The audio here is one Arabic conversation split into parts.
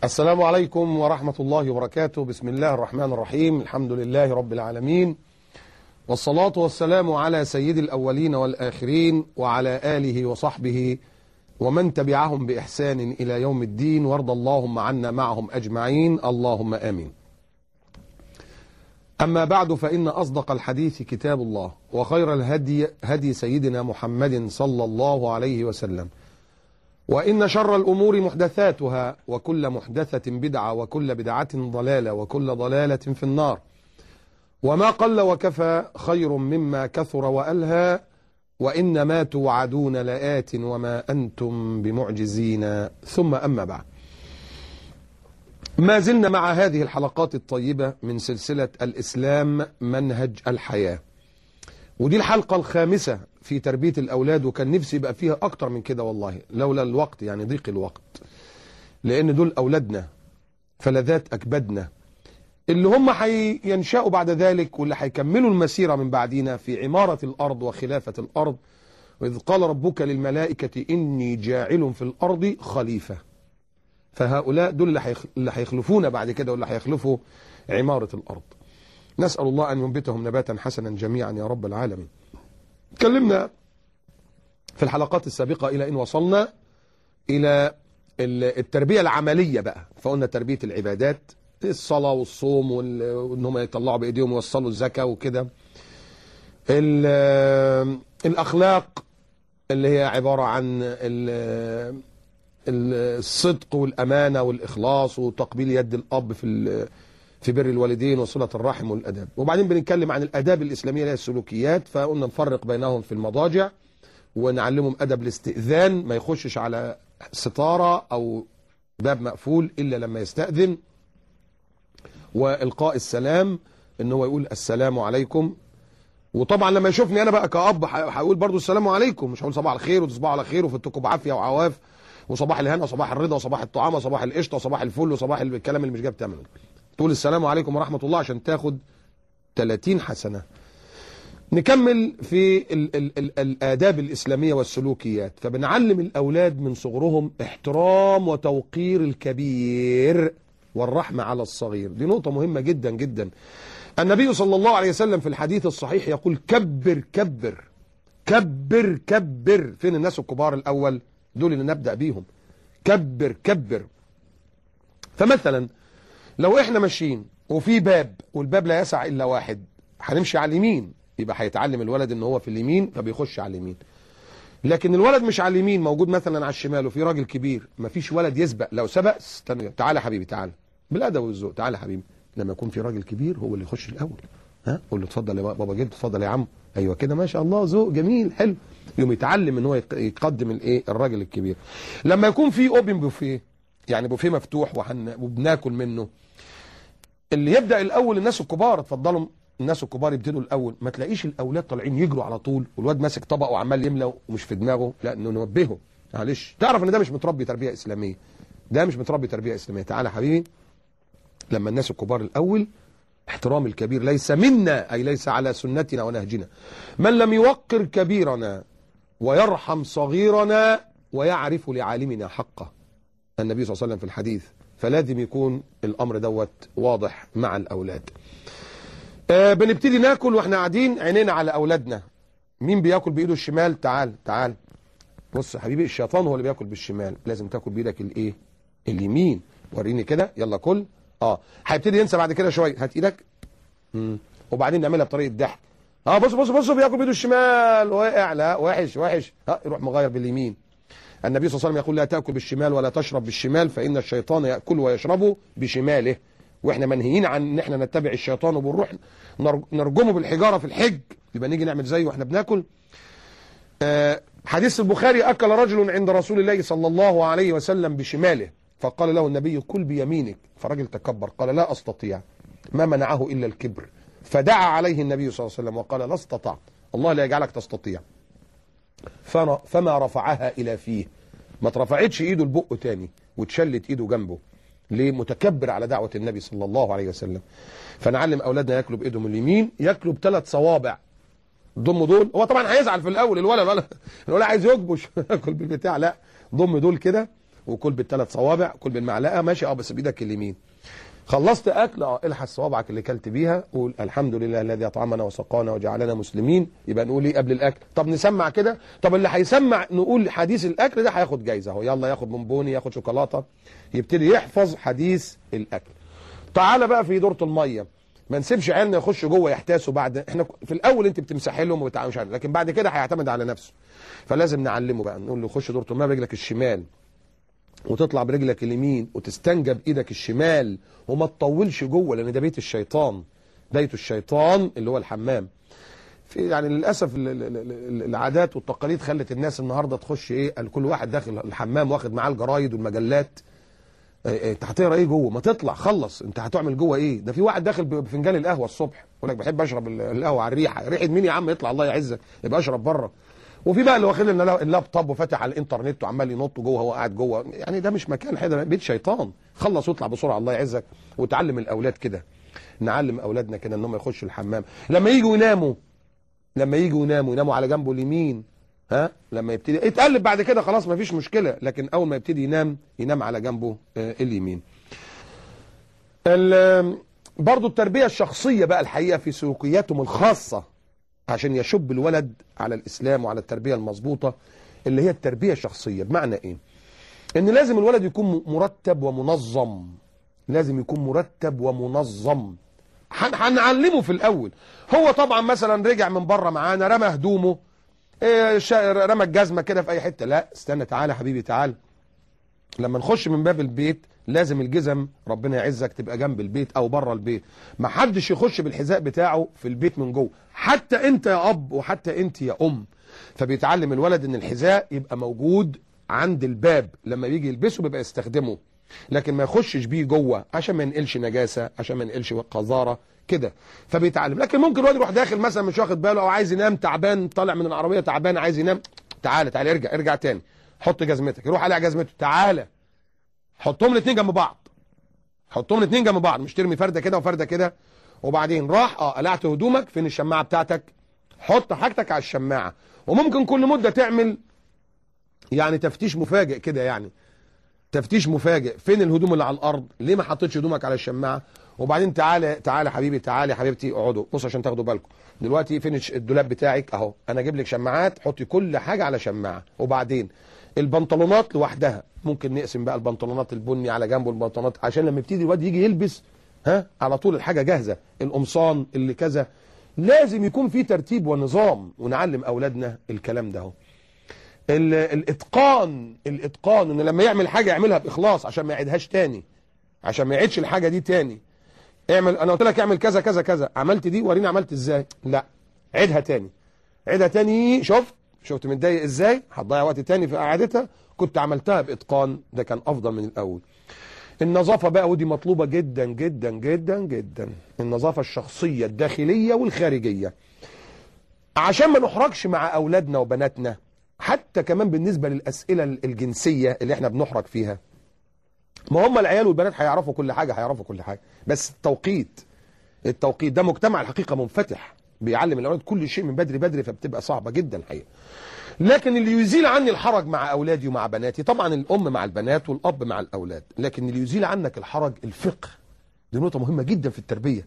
السلام عليكم ورحمة الله وبركاته. بسم الله الرحمن الرحيم. الحمد لله رب العالمين، والصلاة والسلام على سيد الأولين والآخرين وعلى آله وصحبه ومن تبعهم بإحسان إلى يوم الدين، وارض اللهم عنا معهم أجمعين، اللهم آمين. أما بعد، فإن أصدق الحديث كتاب الله، وخير الهدي هدي سيدنا محمد صلى الله عليه وسلم، وإن شر الأمور محدثاتها، وكل محدثة بدعة، وكل بدعة ضلالة، وكل ضلالة في النار. وما قل وكفى خير مما كثر وألهى، وإنما توعدون لآت وما أنتم بمعجزين. ثم أما بعد، ما زلنا مع هذه الحلقات الطيبة من سلسلة الإسلام منهج الحياة، ودي الحلقة الخامسة في تربية الأولاد، وكان نفسي يبقى فيها أكتر من كده والله، لولا الوقت، يعني ضيق الوقت، لأن دول أولادنا فلذات أكبدنا اللي هم هينشأوا بعد ذلك، واللي هيكملوا المسيرة من بعدنا في عمارة الأرض وخلافة الأرض. وإذ قال ربك للملائكة إني جاعل في الأرض خليفة، فهؤلاء دول اللي هيخلفونا بعد كده، واللي هيخلفوا عمارة الأرض. نسأل الله أن ينبتهم نباتا حسنا جميعا يا رب العالمين. تكلمنا في الحلقات السابقة إلى أن وصلنا إلى التربية العملية بقى، فقلنا تربية العبادات، الصلاة والصوم، وإنهم يطلعوا بإيديهم يوصلوا الزكاة وكده. الأخلاق اللي هي عبارة عن الصدق والأمانة والإخلاص وتقبيل يد الأب في بر الوالدين وصلة الرحم والأداب. وبعدين بنتكلم عن الأداب الإسلامية اللي هي السلوكيات، فقلنا نفرق بينهم في المضاجع، ونعلمهم أدب الاستئذان، ما يخشش على ستارة أو باب مقفول إلا لما يستأذن، وإلقاء السلام، إن هو يقول السلام عليكم. وطبعا لما يشوفني أنا بقى كأب هقول برضو السلام عليكم، مش هقول صباح الخير وتصبحوا على خير وفتكم بعافية وعواف وصباح الهنا وصباح الرضا وصباح الطعام وصباح القشطة وصباح الفل وصباح الكلام اللي مش جاب ثمنه. تقول السلام عليكم ورحمة الله عشان تاخد 30 حسنة. نكمل في الآداب الإسلامية والسلوكيات، فبنعلم الأولاد من صغرهم احترام وتوقير الكبير والرحمة على الصغير. دي نقطة مهمة جدا جدا. النبي صلى الله عليه وسلم في الحديث الصحيح يقول كبر كبر كبر كبر. فين الناس الكبار الأول؟ دول اللي نبدأ بيهم. كبر كبر. فمثلا لو احنا ماشيين وفي باب والباب لا يسع إلا واحد، هنمشي على اليمين، يبقى هيتعلم الولد ان هو في اليمين فبيخش على اليمين. لكن الولد مش على اليمين، موجود مثلا على الشمال وفي راجل كبير، مفيش ولد يسبق. لو سبق استنى، تعالى حبيبي تعالى، بالادب والذوق، تعالى حبيبي. لما يكون في راجل كبير هو اللي يخش الاول، ها، قول له اتفضل يا بابا جد، اتفضل يا عم، ايوه كده ما شاء الله، ذوق جميل حلو. يوم يتعلم ان هو يقدم الايه الراجل الكبير. لما يكون في اوبن بوفيه، يعني بوفيه مفتوح وبناكل منه، اللي يبدا الاول الناس الكبار. اتفضلوا الناس الكبار يبتدوا الاول، ما تلاقيش الاولاد طالعين يجروا على طول والواد ماسك طبق وعمال يملى ومش في دماغه، لا، انه نوبهه. معلش، تعرف ان ده مش متربي تربيه اسلاميه، ده مش متربي تربيه اسلاميه. تعالى حبيبي، لما الناس الكبار الاول، احترام الكبير ليس منا، اي ليس على سنتنا ونهجنا. من لم يوقر كبيرنا ويرحم صغيرنا ويعرف لعالمنا حقه، النبي صلى الله عليه وسلم في الحديث. فلازم يكون الامر دوت واضح مع الاولاد. بنبتدي ناكل واحنا قاعدين عينينا على اولادنا. مين بياكل بايده الشمال؟ تعال تعال، بص يا حبيبي، الشيطان هو اللي بياكل بالشمال، لازم تاكل بايدك الايه؟ اليمين. وريني كده، يلا كل. هيبتدي ينسى بعد كده شويه، هات ايدك. وبعدين نعملها بطريقه ضحك. بص بص بص، بياكل بايده الشمال، واقع، لا وحش وحش، يروح مغير باليمين. النبي صلى الله عليه وسلم يقول لا تاكل بالشمال ولا تشرب بالشمال، فان الشيطان ياكل ويشرب بشماله. واحنا منهيين عن ان احنا نتبع الشيطان وبنروح نرجمه بالحجاره في الحج، يبقى نيجي نعمل زيه واحنا بناكل. حديث البخاري: اكل رجل عند رسول الله صلى الله عليه وسلم بشماله، فقال له النبي كل بيمينك، فرجل تكبر قال لا استطيع، ما منعه الا الكبر، فدعا عليه النبي صلى الله عليه وسلم وقال لا استطعت، الله لا يجعلك تستطيع. فما رفعها الى فيه، ما اترفعتش ايده لبقه تاني واتشلت ايده جنبه. ليه؟ متكبر على دعوة النبي صلى الله عليه وسلم. فنعلم أولادنا ياكلوا بإيدهم اليمين، ياكلوا بثلاث صوابع. ضم دول، هو طبعا هيزعل في الأول الولد عايز يكبش ياكل بالبتاع، لا، ضم دول كده وكل بالثلاث صوابع، كل بالمعلقه ماشي بس بايدك اليمين. خلصت اكل الحس صوابعك اللي كلت بيها، قول الحمد لله الذي اطعمنا وسقانا وجعلنا مسلمين. يبقى نقول ايه قبل الاكل؟ طب نسمع كده. طب اللي هيسمع نقول حديث الاكل ده هياخد جايزه اهو، يلا ياخد بونبوني، ياخد شوكولاته، يبتدي يحفظ حديث الاكل. تعالى بقى في دوره الميه، ما نسيبش عيالنا يخشوا جوه يحتاسوا. بعد احنا في الاول انت بتمسح لهم وبتعملش عليهم، لكن بعد كده هيعتمد على نفسه، فلازم نعلمه بقى. نقول له خش دوره الميه برجلك الشمال وتطلع برجلك اليمين وتستنجى بايدك الشمال، وما تطولش جوه لان ده بيت الشيطان، بيت الشيطان اللي هو الحمام. في يعني للاسف العادات والتقاليد خلت الناس النهارده تخش ايه، كل واحد داخل الحمام واخد معاه الجرايد والمجلات. انت هتقرا ايه جوه؟ ما تطلع خلص، انت هتعمل جوه ايه؟ ده في واحد داخل بفنجان القهوه الصبح يقول لك بحب اشرب القهوه على الريحه. ريحه مين يا عم؟ يطلع الله يعزك، يبقى اشرب بره. وفي بقى اللي واخد لنا اللابتوب وفاتح على الانترنت وعمال ينط جوه، هو قاعد جوه. يعني ده مش مكان حدا، بيت شيطان. خلص واطلع بسرعه الله يعزك. وتعلم الاولاد كده، نعلم اولادنا كده انهم يخشوا الحمام لما ييجوا يناموا، يناموا على جنبه اليمين. لما يبتدي يتقلب بعد كده خلاص ما فيش مشكله، لكن اول ما يبتدي ينام على جنبه اليمين. برضو التربيه الشخصيه بقى الحقيقه في سلوكياتهم الخاصه عشان يشب الولد على الإسلام وعلى التربية المظبوطة اللي هي التربية الشخصية. بمعنى إيه؟ إن لازم الولد يكون مرتب ومنظم، لازم يكون مرتب ومنظم. هنعلمه في الأول. هو طبعا مثلا رجع من بره معانا رمى هدومه، رمى الجزمة كده في أي حتة، لا استنى، تعالى حبيبي تعالى. لما نخش من باب البيت لازم الجزم ربنا يعزك تبقى جنب البيت او بره البيت، ما حدش يخش بالحذاء بتاعه في البيت من جوه، حتى انت يا اب وحتى انت يا ام. فبيتعلم الولد ان الحذاء يبقى موجود عند الباب، لما بيجي يلبسه بيبقى يستخدمه، لكن ما يخشش بيه جوه عشان ما ينقلش نجاسه، عشان ما ينقلش قذاره كده. فبيتعلم. لكن ممكن الولد يروح داخل مثلا مش واخد باله او عايز ينام تعبان، طالع من العربيه تعبان عايز ينام، تعالى ارجع تاني، حط جزمتك، يروح عليها جزمته، تعالى حطهم الاثنين جنب بعض، مش ترمي فرده كده وفرده كده. وبعدين راح قلعت هدومك، فين الشماعه بتاعتك؟ حط حاجتك على الشماعه. وممكن كل مده تعمل يعني تفتيش مفاجئ كده، يعني تفتيش مفاجئ، فين الهدوم اللي على الارض؟ ليه ما حطيتش هدومك على الشماعه؟ وبعدين تعالى حبيبي، تعالى حبيبتي، اقعدوا بص عشان تاخدوا بالكم دلوقتي. فين الدولاب بتاعك؟ اهو انا اجيب لك شماعات، حطي كل حاجه على شماعه. وبعدين البنطلونات لوحدها، ممكن نقسم بقى البنطلونات البني على جنبه البنطلونات، عشان لما يبتدي الواد يجي يلبس على طول الحاجه جاهزه، القمصان اللي كذا. لازم يكون في ترتيب ونظام، ونعلم اولادنا الكلام ده اهو. الاتقان ان لما يعمل حاجه يعملها باخلاص عشان ما يعيدهاش تاني، عشان ما يعيدش الحاجه دي تاني. انا قلت لك اعمل كذا كذا كذا، عملت دي وريني عملت ازاي، لا عيدها تاني. شفت متضايق ازاي؟ هتضيع وقت تاني في قعدتها، كنت عملتها باتقان، ده كان افضل من الاول. النظافه بقى، ودي مطلوبه جدا جدا جدا جدا، النظافه الشخصيه الداخليه والخارجيه، عشان ما نحرجش مع اولادنا وبناتنا. حتى كمان بالنسبه للاسئله الجنسيه اللي احنا بنحرج فيها، ما هم العيال والبنات هيعرفوا كل حاجه، بس التوقيت ده مجتمع الحقيقه منفتح، بيعلم الاولاد كل شيء من بدري، فبتبقى صعبه جدا الحقيقه. لكن اللي يزيل عني الحرج مع اولادي ومع بناتي، طبعا الام مع البنات والاب مع الاولاد، لكن اللي يزيل عنك الحرج الفقه. دي نقطه مهمه جدا في التربيه.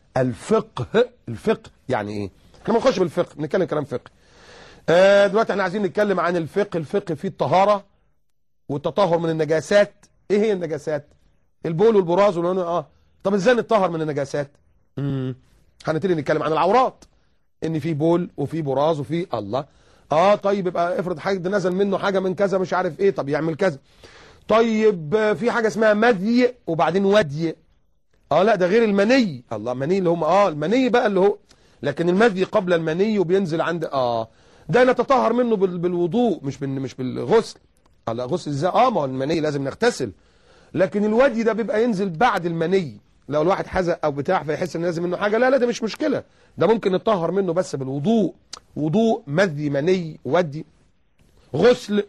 الفقه يعني ايه؟ احنا ما نخش بالفقه، نتكلم كلام فقه. دلوقتي احنا عايزين نتكلم عن الفقه فيه الطهاره والتطهر من النجاسات. ايه هي النجاسات؟ البول والبراز طب ازاي نتطهر من النجاسات؟ هنبتدي نتكلم عن العورات، ان في بول وفي براز وفي الله. طيب يبقى افرض حاجه نزل منه حاجه من كذا مش عارف ايه، طب يعمل كذا. طيب في حاجه اسمها مذي وبعدين ودي. لا ده غير المني. الله، مني اللي هم المني بقى اللي هو، لكن المذي قبل المني وبينزل عند ده نتطهر منه بالوضوء مش بالغسل. لا غسل ازاي؟ ما هو المني لازم نغتسل، لكن الودي ده بيبقى ينزل بعد المني. لو الواحد حزق او بتاع فيحس ان لازم منه حاجه، لا ده مش مشكله، ده ممكن نطهر منه بس بالوضوء. وضوء، مذي، مني، ودي، غسل.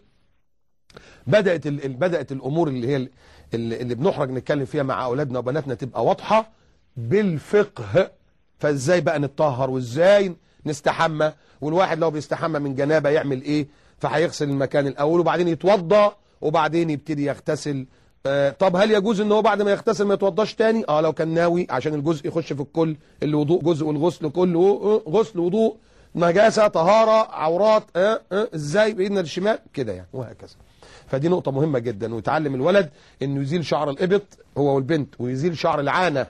بدات الامور اللي هي اللي بنحرج نتكلم فيها مع اولادنا وبناتنا تبقى واضحه بالفقه. فازاي بقى نتطهر وازاي نستحمى، والواحد لو بيستحمى من جنابه يعمل ايه؟ فهيغسل المكان الاول وبعدين يتوضا وبعدين يبتدي يغتسل. طب هل يجوز ان هو بعد ما يغتسل ما يتوضاش تاني؟ لو كان ناوي عشان الجزء يخش في الكل، الوضوء جزء والغسل كله، غسل وضوء نجاسه طهاره عورات، ازاي بايدنا الشمال كده يعني، وهكذا. فدي نقطه مهمه جدا. ويتعلم الولد انه يزيل شعر الابط هو والبنت، ويزيل شعر العانه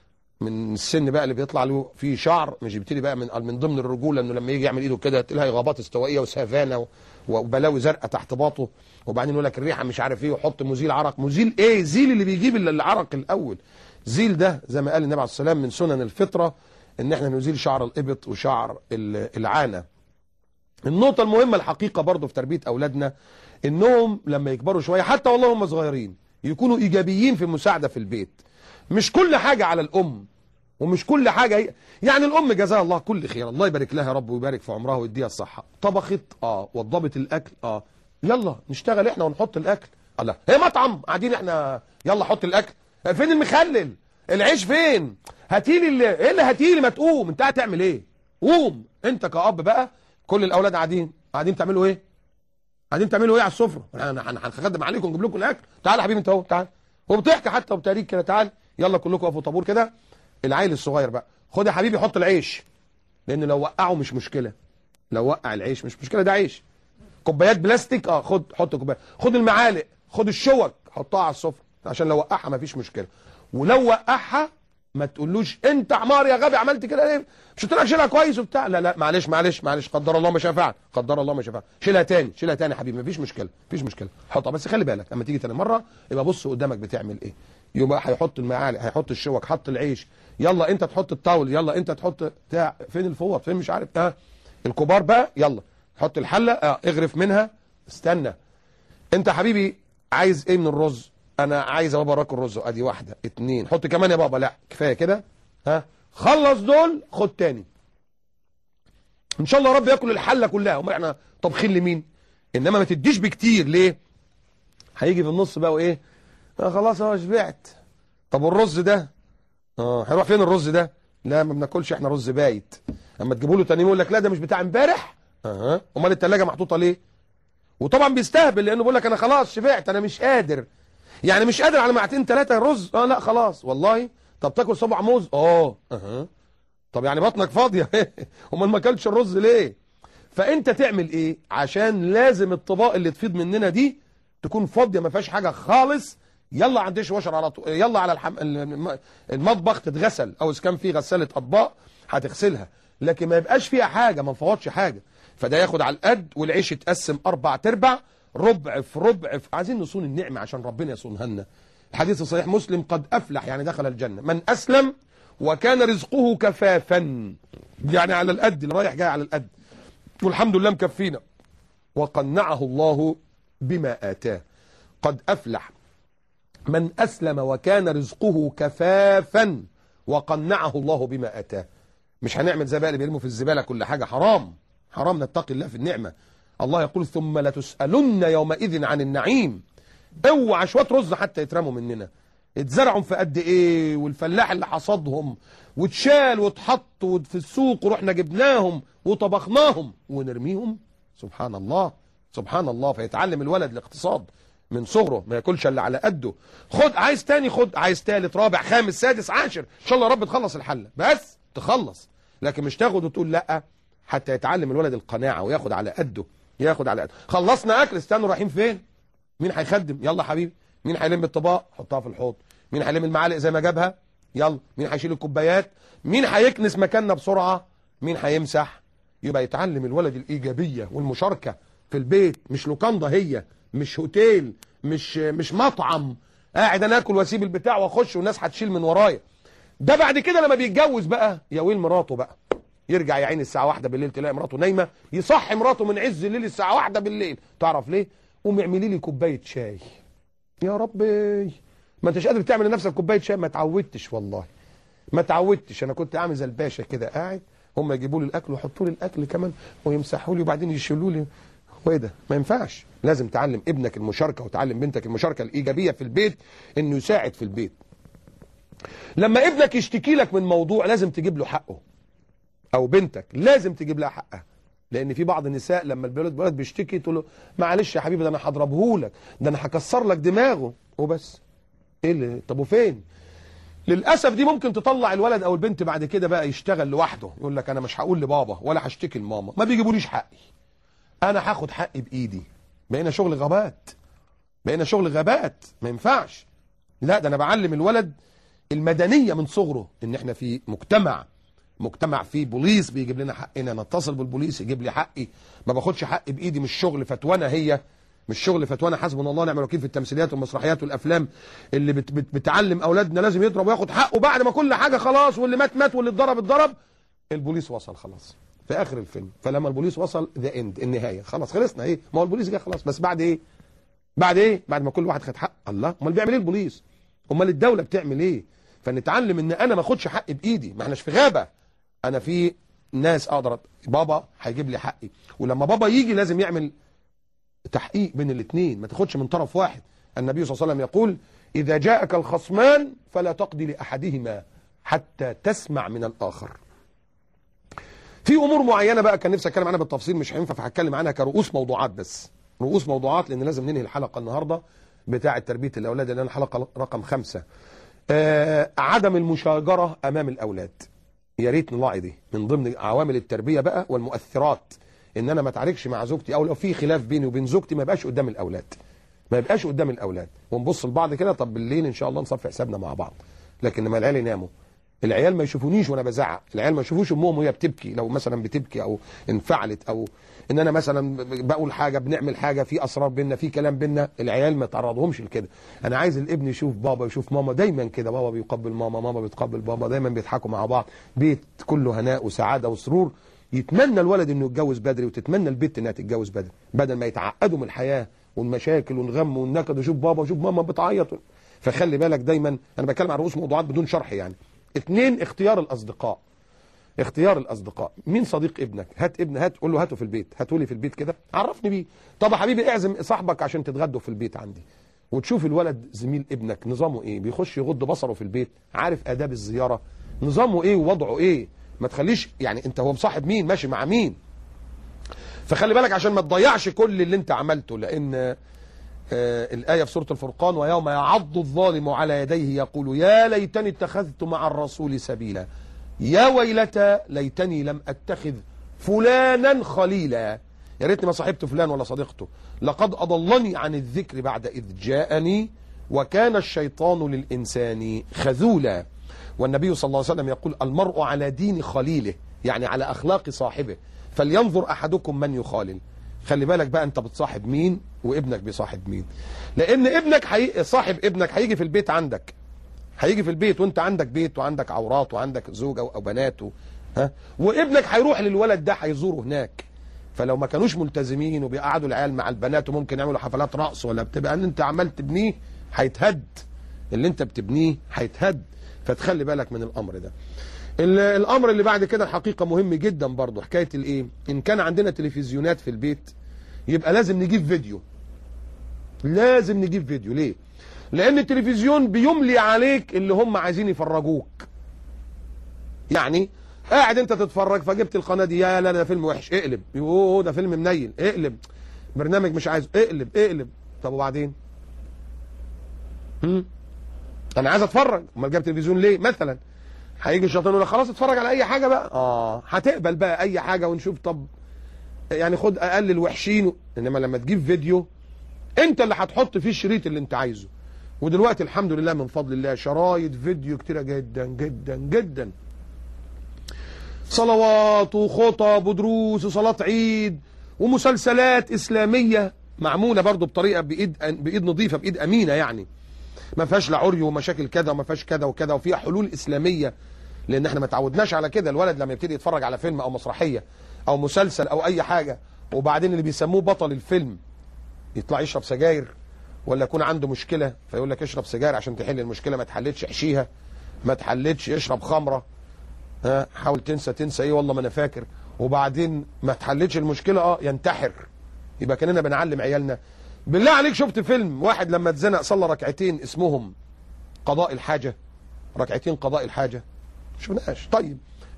من السن بقى اللي بيطلع له فيه شعر، مش يبتدي بقى من ضمن الرجوله انه لما يجي يعمل ايده كده تلاقي غابات استوائيه وسافانه وبلاوي زرقاء تحت باطه، وبعدين يقول لك الريحه مش عارف ايه، وحط مزيل عرق. مزيل ايه؟ زيل اللي بيجيب العرق الاول. زيل ده زي ما قال النبي عليه الصلاه والسلام من سنن الفطره ان احنا نزيل شعر الابط وشعر العانه. النقطه المهمه الحقيقه برضو في تربيه اولادنا انهم لما يكبروا شويه حتى والله هم صغيرين يكونوا ايجابيين في المساعده في البيت. مش كل حاجه على الام، ومش كل حاجه يعني الام جزاها الله كل خير، الله يبارك لها يا رب ويبارك في عمرها ويديها الصحه، طبخت وضبت الاكل يلا نشتغل احنا ونحط الاكل. الله، هي مطعم قاعدين احنا يلا حط الاكل، فين المخلل؟ العيش فين؟ هاتيلي ايه اللي هاتيلي؟ ما تقوم انت قاعد تعمل ايه؟ قوم انت كأب بقى. كل الاولاد قاعدين تعملوا ايه؟ قاعدين تعملوا ايه على السفره؟ هنخدم عليكم ونجيب لكم الاكل. تعال يا حبيبي انت اهو، تعال. وبتحكي حتى وبتاريخ كده، تعال يلا كلكم وقفوا طابور كده. العيل الصغير بقى خد يا حبيبي حط العيش، لان لو وقعه مش مشكله، لو وقع العيش مش مشكله، ده عيش. كوبايات بلاستيك خد حط كوبايه، خد المعالق، خد الشوك حطها على السفره عشان لو وقعها مفيش مشكله. ولو وقعها ما تقولوش انت حمار يا غبي عملت كده ليه؟ مش قلت لك شيلها كويس وبتاع؟ لا معلش قدر الله ما شاء فعل، قدر الله ما شاء فعل. شيلها تاني يا حبيبي، مفيش مشكله حطها، بس خلي بالك اما تيجي تاني مره يبقى بص قدامك بتعمل ايه. يبقى هيحط المعالق، هيحط الشوك، حط العيش، يلا انت تحط الطاول، يلا انت تحط بتاع، فين الفوط، فين مش عارف الكبار بقى، يلا حط الحله، اغرف منها، استنى انت يا حبيبي عايز ايه من الرز؟ انا عايز يا بابا راكل رز، ادي واحده اتنين، حط كمان يا بابا، لا كفايه كده، خلص دول خد تاني. ان شاء الله رب ياكل الحله كلها. امال احنا طابخين لمين؟ انما ما تديش بكتير، ليه؟ هيجي في النص بقى وايه؟ خلاص انا شبعت. طب والرز ده هيروح فين الرز ده؟ لا ما بناكلش احنا رز بايت. اما تجيبوا له تاني يقول لك لا ده مش بتاع امبارح. امال الثلاجه محطوطه ليه؟ وطبعا بيستهبل لانه بيقول لك انا خلاص شبعت، انا مش قادر، يعني مش قادر على معتين ثلاثه رز. لا خلاص والله. طب تاكل صبع موز؟ طب يعني بطنك فاضيه امال ما اكلتش الرز ليه؟ فانت تعمل ايه؟ عشان لازم الطباق اللي تفيض مننا دي تكون فاضيه ما فيهاش حاجه خالص. يلا عند ديش واشر على طول، يلا على المطبخ تتغسل، او اذا كان في غساله اطباق هتغسلها، لكن ما يبقاش فيها حاجه، ما نفوتش حاجه. فده ياخد على القد، والعيش يتقسم 4/4، ربع في ربع في. عايزين نصون النعمه عشان ربنا يصونها لنا. الحديث صحيح مسلم، قد افلح يعني دخل الجنه من اسلم وكان رزقه كفافا، يعني على القد، اللي رايح جاي على القد، والحمد لله مكفينا، وقنعه الله بما اتاه. قد افلح من أسلم وكان رزقه كفافا وقنعه الله بما أتاه. مش هنعمل زي بقى اللي بيرموا في الزبالة كل حاجة، حرام حرام، نتقي الله في النعمة. الله يقول ثم لتسألن يومئذ عن النعيم. اوعى شوية رز حتى يترموا مننا، اتزرعوا في قد ايه، والفلاح اللي حصدهم واتشال واتحطوا في السوق ورحنا جبناهم وطبخناهم ونرميهم. سبحان الله سبحان الله. فيتعلم الولد الاقتصاد من صغره، ما ياكلش الا على قده. خد عايز تاني خد، عايز تالت رابع خامس سادس عاشر، ان شاء الله يا رب تخلص الحله، بس تخلص، لكن مش تاخد وتقول لا. حتى يتعلم الولد القناعه وياخد على قده، ياخد على قده. خلصنا اكل، استنوا رايحين فين؟ مين هيخدم؟ يلا حبيبي. مين هيلم الطباق؟ حطها في الحوض. مين هيلم المعالق زي ما جابها؟ يلا. مين هيشيل الكوبايات؟ مين هيكنس مكاننا بسرعه؟ مين هيمسح؟ يبقى يتعلم الولد الايجابيه والمشاركه في البيت، مش لوكاندا، هي مش هوتيل، مش مطعم قاعد انا اكل واسيب البتاع واخش والناس هتشيل من ورايا. ده بعد كده لما بيتجوز بقى يا ويل مراته بقى، يرجع يا عيني الساعه 1 بالليل تلاقي مراته نايمه، يصحي مراته من عز الليل الساعه 1 بالليل. تعرف ليه؟ قومي اعملي لي كوبايه شاي. يا ربي، ما انتش قادر تعمل لنفسك كوبايه شاي؟ ما اتعودتش والله، ما اتعودتش. انا كنت عامل زي الباشا كده، قاعد هم يجيبوا لي الاكل ويحطوا لي الاكل كمان ويمسحوا لي وبعدين يشيلوا لي. وايه ده؟ ما ينفعش. لازم تعلم ابنك المشاركه وتعلم بنتك المشاركه الايجابيه في البيت، انه يساعد في البيت. لما ابنك يشتكي لك من موضوع لازم تجيب له حقه، او بنتك لازم تجيب لها حقها. لان في بعض النساء لما الولد بيشتكي تقول له معلش يا حبيبي ده انا هضربه لك، ده انا هكسر لك دماغه وبس. ايه اللي طب وفين؟ للاسف دي ممكن تطلع الولد او البنت بعد كده بقى يشتغل لوحده، يقول لك انا مش هقول لبابا ولا هشتكي لماما، ما بيجيبوليش حقي، انا هاخد حقي بايدي. بقينا شغل غابات، بقينا شغل غابات، ما ينفعش. لا ده انا بعلم الولد المدنيه من صغره، ان احنا في مجتمع فيه بوليس بيجيب لنا حقنا، نتصل بالبوليس يجيب لي حقي، ما باخدش حقي بايدي. مش شغل فتوانه، هي مش شغل فتوانه حسبنا الله ونعم الوكيل في التمثيليات والمسرحيات والافلام اللي بتعلم اولادنا لازم يضرب وياخد حقه بعد ما كل حاجه خلاص، واللي مات واللي اتضرب. البوليس وصل خلاص في اخر الفيلم، فلما البوليس وصل ذا اند، النهايه خلاص، خلصنا. ايه ما هو البوليس جه خلاص، بس بعد ايه؟ بعد ما كل واحد خد حق. الله، امال بيعمل ايه البوليس؟ امال الدوله بتعمل ايه؟ فنتعلم ان انا ما اخدش حقي بايدي، ما احناش في غابه، انا في ناس اقدر بابا هيجيب لي حقي، ولما بابا يجي لازم يعمل تحقيق بين الاثنين، ما تاخدش من طرف واحد. النبي صلى الله عليه وسلم يقول اذا جاءك الخصمان فلا تقضي لاحدهما حتى تسمع من الاخر. في امور معينه بقى كان نفسي اتكلم عنها بالتفصيل، مش هينفع، فهتكلم عنها كرؤوس موضوعات بس، رؤوس موضوعات، لان لازم ننهي الحلقه النهارده بتاعه تربيه الاولاد، لان الحلقه رقم 5. عدم المشاجره امام الاولاد، يا ريت نلاحظ دي من ضمن عوامل التربيه بقى والمؤثرات، ان انا ما اتعاركش مع زوجتي، او لو في خلاف بيني وبين زوجتي ما يبقاش قدام الاولاد، ونبص لبعض كده، طب بالليل ان شاء الله نصفي حسابنا مع بعض. لكن لما العيال يناموا، العيال ما يشوفونيش وانا بزعق، العيال ما يشوفوش امهم وهي بتبكي، لو مثلا بتبكي او انفعلت، او ان انا مثلا بقول حاجه، بنعمل حاجه، في اسرار بينا، في كلام بينا، العيال ما تعرضهمش لكده. انا عايز الابن يشوف بابا، يشوف ماما دايما كده، بابا بيقبل ماما، ماما بتقبل بابا، دايما بيضحكوا مع بعض، بيت كله هناء وسعاده وسرور. يتمنى الولد انه يتجوز بدري، وتتمنى البنت انها تتجوز بدري، بدل ما يتعقدوا من الحياه والمشاكل والغم والنكد، وشوف بابا وشوف ماما بتعيط. فخلي بالك دايما، انا بتكلم عن رؤوس موضوعات بدون شرح يعني. 2، اختيار الاصدقاء. مين صديق ابنك؟ هات قول له هاته في البيت، هاته لي في البيت كده، عرفني بيه. طب يا حبيبي اعزم صاحبك عشان تتغدوا في البيت عندي، وتشوف الولد زميل ابنك نظامه ايه، بيخش يغض بصره في البيت، عارف آداب الزياره، نظامه ايه ووضعه ايه. ما تخليش يعني انت هو مصاحب مين، ماشي مع مين. فخلي بالك عشان ما تضيعش كل اللي انت عملته، لان الآية في سورة الفرقان: ويوم يعض الظالم على يديه يقول يا ليتني اتخذت مع الرسول سبيلا، يا ويلتى ليتني لم اتخذ فلانا خليلا، يا ريتني ما صاحبت فلان ولا صديقته، لقد أضلني عن الذكر بعد إذ جاءني وكان الشيطان للإنسان خذولا. والنبي صلى الله عليه وسلم يقول المرء على دين خليله، يعني على أخلاق صاحبه، فلينظر أحدكم من يخالل. خلي بالك بقى انت بتصاحب مين وابنك بيصاحب مين، لان ابنك صاحب ابنك هيجي في البيت عندك، هيجي في البيت وانت عندك بيت وعندك عورات وعندك زوجة او بنات وابنك هيروح للولد ده هيزوره هناك. فلو ما كانوش ملتزمين وبيقعدوا العيال مع البنات وممكن يعملوا حفلات رقص ولا بتبقى ان انت عمال تبنيه هيتهد، اللي انت بتبنيه هيتهد. فتخلي بالك من الامر ده. الامر اللي بعد كده الحقيقه مهم جدا برضه، حكايه الايه، ان كان عندنا تلفزيونات في البيت يبقى لازم نجيب فيديو، ليه؟ لان التلفزيون بيملي عليك اللي هم عايزين يفرجوك. يعني قاعد انت تتفرج فجبت القناه دي، يا لا ده فيلم وحش، اقلب، يوه ده فيلم منيل، اقلب، برنامج مش عايزه، اقلب. طب وبعدين انا عايز اتفرج، امال جاب تلفزيون ليه؟ مثلا هيجي الشيطان يقول لك خلاص اتفرج على اي حاجه بقى، هتقبل بقى اي حاجه ونشوف، طب يعني خد اقل الوحشين. انما لما تجيب فيديو انت اللي هتحط فيه الشريط اللي انت عايزه. ودلوقتي الحمد لله من فضل الله شرايط فيديو كتيره جدا جدا جدا، صلوات وخطب ودروس وصلاه عيد ومسلسلات اسلاميه معموله برضو بطريقه بايد نظيفه، بايد امينه، يعني ما فيهاش لا عري ومشاكل كذا وما فيهاش كذا وكذا، وفيها حلول اسلاميه، لان احنا ما تعودناش على كده. الولد لما يبتدي يتفرج على فيلم او مسرحيه او مسلسل او اي حاجه، وبعدين اللي بيسموه بطل الفيلم يطلع يشرب سجاير ولا يكون عنده مشكله، فيقول لك اشرب سجاير عشان تحل المشكله، ما اتحلتش احشيها، ما اتحلتش اشرب خمره، حاول تنسى ايه والله ما انا فاكر، وبعدين ما اتحلتش المشكله ينتحر. يبقى كاننا بنعلم عيالنا. بالله عليك شفت فيلم واحد لما اتزنق صلى ركعتين اسمهم قضاء الحاجه، ركعتين قضاء الحاجه؟ شفناش. طيب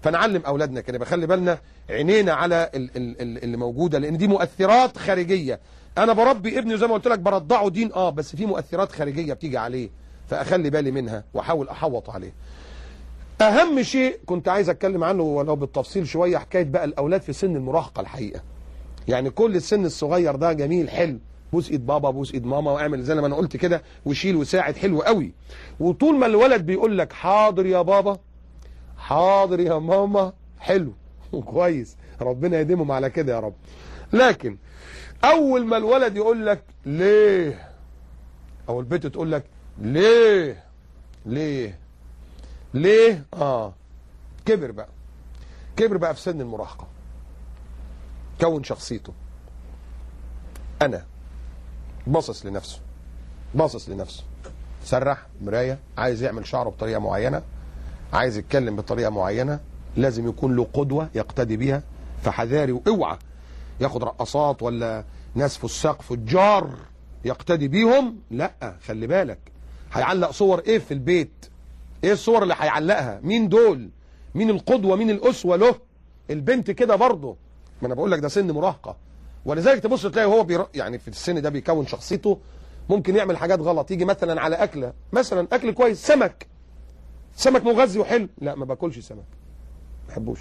فنعلم اولادنا كده، بخلي بالنا عينينا على اللي موجوده، لان دي مؤثرات خارجيه. انا بربي ابني زي ما قلت لك برضعه دين، بس في مؤثرات خارجيه بتيجي عليه، فاخلي بالي منها واحاول احوط عليه. اهم شيء كنت عايز اتكلم عنه ولو بالتفصيل شويه، حكايه بقى الاولاد في سن المراهقه. الحقيقه يعني كل السن الصغير ده جميل حلو، بوس ايد بابا بوس ايد ماما واعمل زي ما انا قلت كده، وشيل وساعد، حلو قوي. وطول ما الولد بيقول لك حاضر يا بابا حاضر يا ماما، حلو كويس، ربنا يديمهم على كده يا رب. لكن اول ما الولد يقول لك ليه، او البنت تقول لك ليه ليه ليه، كبر بقى في سن المراهقه، كون شخصيته، انا باصص لنفسه، سرح مرايه، عايز يعمل شعره بطريقه معينه، عايز يتكلم بطريقه معينه، لازم يكون له قدوه يقتدي بيها. فحذاري واوعى ياخد رقصات ولا ناس في السقف الجار يقتدي بيهم، لا خلي بالك. هيعلق صور ايه في البيت؟ ايه الصور اللي هيعلقها؟ مين دول؟ مين القدوه؟ مين الاسوه له؟ البنت كده برضه، ما انا بقول لك ده سن مراهقه، ولذلك تبص تلاقي هو يعني في السن ده بيكون شخصيته، ممكن يعمل حاجات غلط. يجي مثلا على اكله، مثلا اكل كويس، سمك مغذي وحلو، لا ما باكلش سمك، ما بحبوش.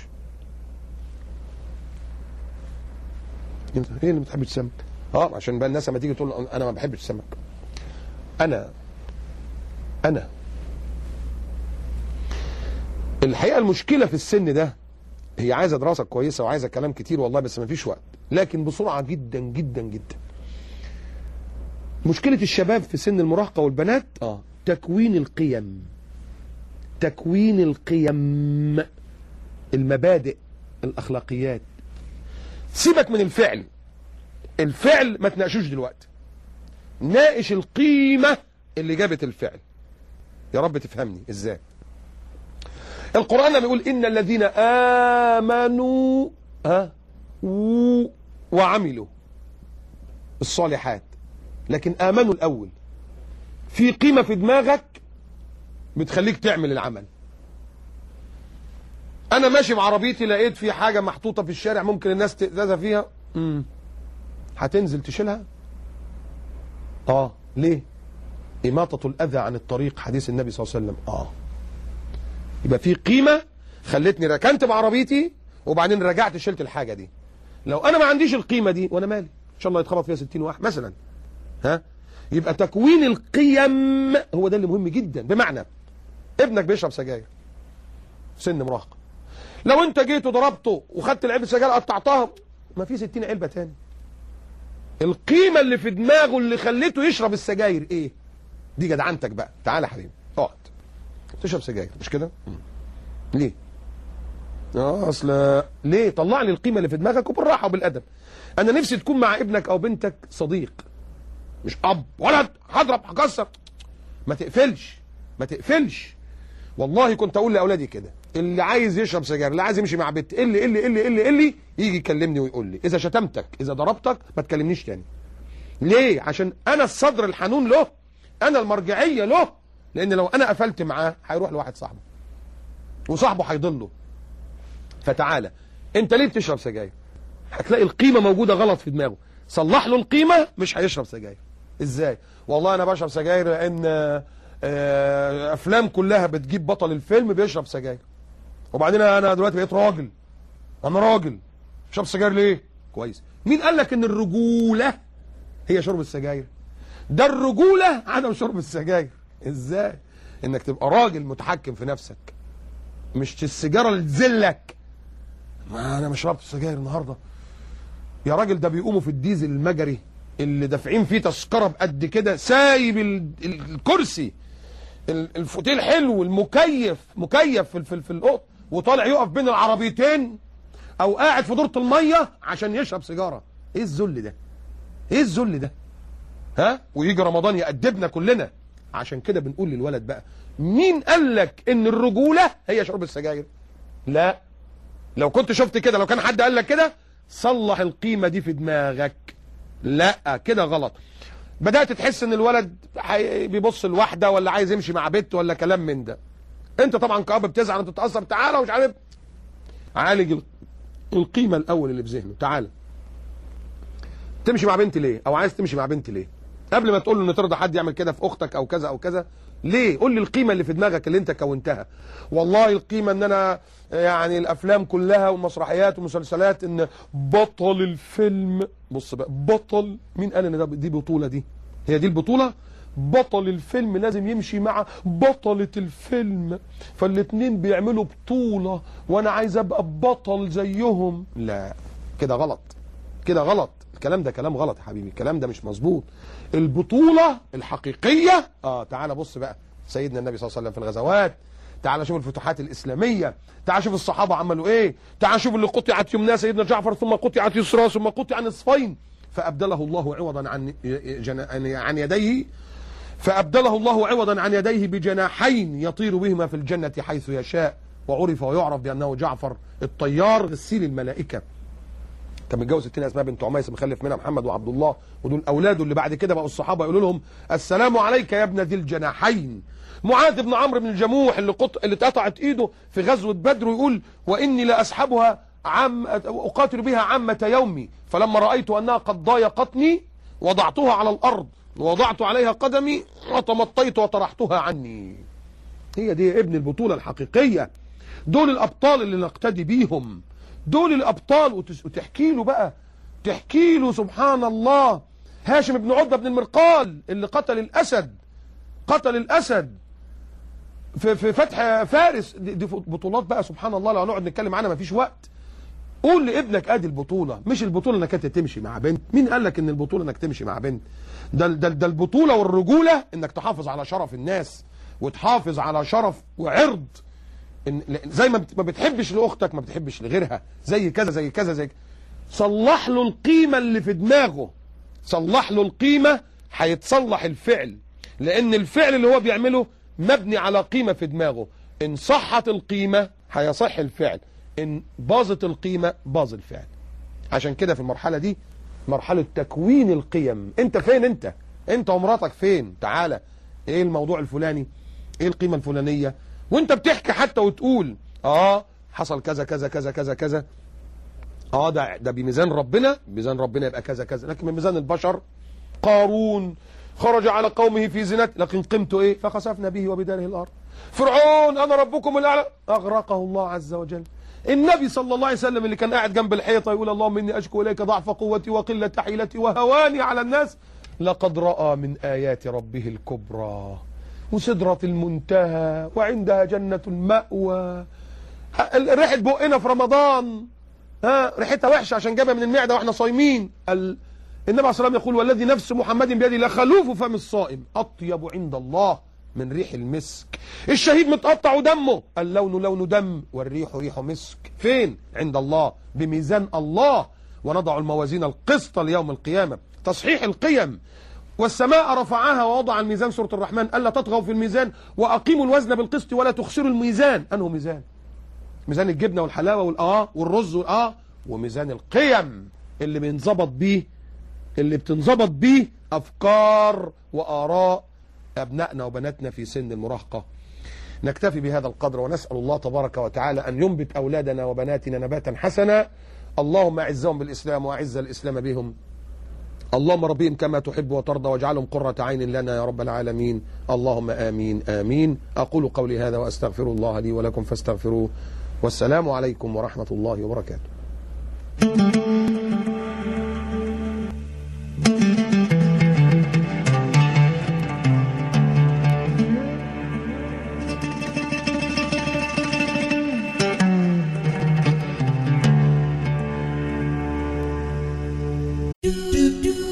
ايه اللي ما بتحبش السمك؟ عشان بقى الناس لما تيجي تقول انا ما بحبش السمك، انا الحقيقه المشكله في السن ده هي عايزه دراسه كويسه وعايزه كلام كتير والله، بس ما فيش وقت، لكن بسرعه جدا جدا جدا. مشكله الشباب في سن المراهقه والبنات تكوين القيم، المبادئ، الاخلاقيات. سيبك من الفعل ما تناقشوش دلوقتي، ناقش القيمه اللي جابت الفعل. يا رب تفهمني ازاي. القرآن بيقول إن الذين آمنوا وعملوا الصالحات، لكن آمنوا الأول. في قيمة في دماغك بتخليك تعمل العمل. أنا ماشي بعربيتي لقيت في حاجة محطوطة في الشارع ممكن الناس تأذى فيها، هتنزل تشيلها؟ ليه؟ إماطة الأذى عن الطريق، حديث النبي صلى الله عليه وسلم. يبقى في قيمة خلتني ركنت بعربيتي وبعدين رجعت شلت الحاجة دي. لو أنا ما عنديش القيمة دي وأنا مالي، إن شاء الله يتخبط فيها 60 واحد مثلا، يبقى تكوين القيم هو ده اللي مهم جدا. بمعنى ابنك بيشرب سجاير سن مراهقة، لو أنت جيت وضربته وخدت العلبة سجاير قطعتها، ما في 60 علبة تاني. القيمة اللي في دماغه اللي خلته يشرب السجاير ايه؟ دي جدعنتك بقى. تعالى يا حبيبي اقعد، تشرب سجاير مش كده؟ ليه؟ اصل ليه؟ طلع لي القيمة اللي في دماغك وبالراحة وبالأدب. انا نفسي تكون مع ابنك او بنتك صديق، مش اب ولد هضرب هكسر. ما تقفلش. والله كنت اقول لاولادي كده، اللي عايز يشرب سجاير، اللي عايز يمشي مع بنت، اللي يجي يكلمني ويقول لي اذا شتمتك اذا ضربتك ما تكلمنيش تاني. ليه؟ عشان انا الصدر الحنون له، انا المرجعيه له. لان لو انا قفلت معاه هيروح لواحد صاحبه وصاحبه هيضله. فتعالى انت ليه بتشرب سجاير؟ هتلاقي القيمه موجوده غلط في دماغه، صلح له القيمه مش هيشرب سجاير. ازاي؟ والله انا بشرب سجاير لان افلام كلها بتجيب بطل الفيلم بيشرب سجاير، وبعدين انا دلوقتي بقيت راجل، انا راجل شرب سجاير ليه؟ كويس. مين قال لك ان الرجوله هي شرب السجاير؟ ده الرجوله عدم شرب السجاير. ازاي؟ انك تبقى راجل متحكم في نفسك، مش السيجاره اللي تذلك. ما انا ما شربت سجاير النهارده يا راجل، ده بيقوموا في الديزل المجري اللي دافعين فيه تذكره بقد كده، سايب الكرسي الفوتيل حلو المكيف في الاوضه، وطالع يقف بين العربيتين او قاعد في دورة الميه عشان يشرب سيجاره. ايه الذل ده؟ ايه الذل ده؟ ويجي رمضان يأدبنا كلنا. عشان كده بنقول للولد بقى، مين قال لك ان الرجوله هي شرب السجاير؟ لا، لو كنت شفت كده، لو كان حد قال لك كده، صلح القيمه دي في دماغك. لا كده غلط. بدأت تحس ان الولد بيبص لواحده ولا عايز يمشي مع بنت ولا كلام من ده، انت طبعا كأب بتزعل، انت بتتأثر، تعالى ومش عارف. عالج القيمة الأول اللي في ذهنه. تعالى تمشي مع بنت ليه؟ أو عايز تمشي مع بنت ليه؟ قبل ما تقول له إن ترضى حد يعمل كده في أختك أو كذا أو كذا، ليه؟ قول لي القيمة اللي في دماغك اللي أنت كونتها. والله القيمة إن أنا يعني الأفلام كلها والمسرحيات والمسلسلات إن بطل الفيلم، بص بقى، بطل، مين قال إن دي بطولة؟ دي هي دي البطولة؟ بطل الفيلم لازم يمشي مع بطلة الفيلم، فالاتنين بيعملوا بطولة وانا عايز ابقى بطل زيهم. لا، كده غلط، كده غلط، الكلام ده كلام غلط يا حبيبي، الكلام ده مش مظبوط. البطولة الحقيقية تعالى بص بقى سيدنا النبي صلى الله عليه وسلم في الغزوات، تعالى شوف الفتوحات الإسلامية، تعالى شوف الصحابة عملوا ايه، تعالى شوف اللي قطعت يمناه سيدنا جعفر ثم قطعت يسراه ثم قطع نصفين فأبدله الله عوضا عن يديه، فأبدله الله عوضا عن يديه بجناحين يطير بهما في الجنة حيث يشاء، وعرف ويعرف بأنه جعفر الطيار غسيل الملائكة. كان متجوز 60 أسماء بنت عميس، مخلف منها محمد وعبد الله، ودول أولاده اللي بعد كده بقوا الصحابة يقولوا لهم السلام عليك يا ابن ذي الجناحين. معاذ بن عمرو بن الجموح اللي اتقطعت ايده في غزوة بدر، ويقول وإني لأسحبها أقاتل بها عامة يومي، فلما رأيت أنها قد ضايقتني وضعتها على الأرض ووضعت عليها قدمي وتمطيت وطرحتها عني. هي دي ابن البطولة الحقيقية، دول الأبطال اللي نقتدي بيهم، دول الأبطال. وتحكي له بقى، تحكي له سبحان الله هاشم بن عتبة بن المرقال اللي قتل الأسد، قتل الأسد في فتح فارس. دي بطولات بقى سبحان الله، لو نقعد نتكلم عنها مفيش وقت. قول لابنك ادي البطولة، مش البطولة انك انت تمشي مع بنت. مين قال لك ان البطولة انك تمشي مع بنت؟ ده البطولة والرجولة انك تحافظ على شرف الناس وتحافظ على شرف وعرض. زي ما بتحبش لاختك ما بتحبش لغيرها، زي كذا زي كذا زي كذا. صلح له القيمة اللي في دماغه، صلح له القيمة هيتصلح الفعل، لان الفعل اللي هو بيعمله مبني على قيمة في دماغه. ان صحت القيمة هيصح الفعل، ان باظت القيمة باظ الفعل. عشان كده في المرحلة دي مرحلة تكوين القيم. انت فين؟ انت ومراتك فين؟ تعالى ايه الموضوع الفلاني، ايه القيمة الفلانية، وانت بتحكي حتى وتقول حصل كذا كذا كذا كذا كذا، ده بميزان ربنا، بميزان ربنا يبقى كذا كذا، لكن بميزان البشر قارون خرج على قومه في زينته لكن قيمته ايه؟ فخسفنا به وبداره الارض. فرعون انا ربكم الاعلى اغرقه الله عز وجل. النبي صلى الله عليه وسلم اللي كان قاعد جنب الحيطه يقول اللهم اني اشكو اليك ضعف قوتي وقله حيلتي وهواني على الناس، لقد راى من ايات ربه الكبرى وسدرة المنتهى وعندها جنة المأوى. ريحة بقنا في رمضان ريحتها وحشة عشان جابها من المعدة واحنا صايمين. النبي عليه الصلاة والسلام يقول والذي نفس محمد بيده لخلوف فم الصائم أطيب عند الله من ريح المسك. الشهيد متقطع ودمه اللون لون دم والريح ريح مسك. فين؟ عند الله، بميزان الله. ونضع الموازين القسط ليوم القيامة، تصحيح القيم. والسماء رفعها ووضع الميزان، سورة الرحمن، ألا تطغوا في الميزان وأقيموا الوزن بالقسط ولا تخسروا الميزان. أنه ميزان؟ ميزان الجبنة والحلاوة والرز وميزان القيم اللي بينضبط بيه، اللي بتنضبط بيه أفكار وآراء أبنائنا وبناتنا في سن المراهقة. نكتفي بهذا القدر ونسأل الله تبارك وتعالى أن ينبت أولادنا وبناتنا نباتا حسنا. اللهم أعزهم بالإسلام وأعز الإسلام بهم. اللهم ربهم كما تحب وترضى واجعلهم قرة عين لنا يا رب العالمين. اللهم آمين آمين. أقول قولي هذا وأستغفر الله لي ولكم فاستغفروه، والسلام عليكم ورحمة الله وبركاته. do do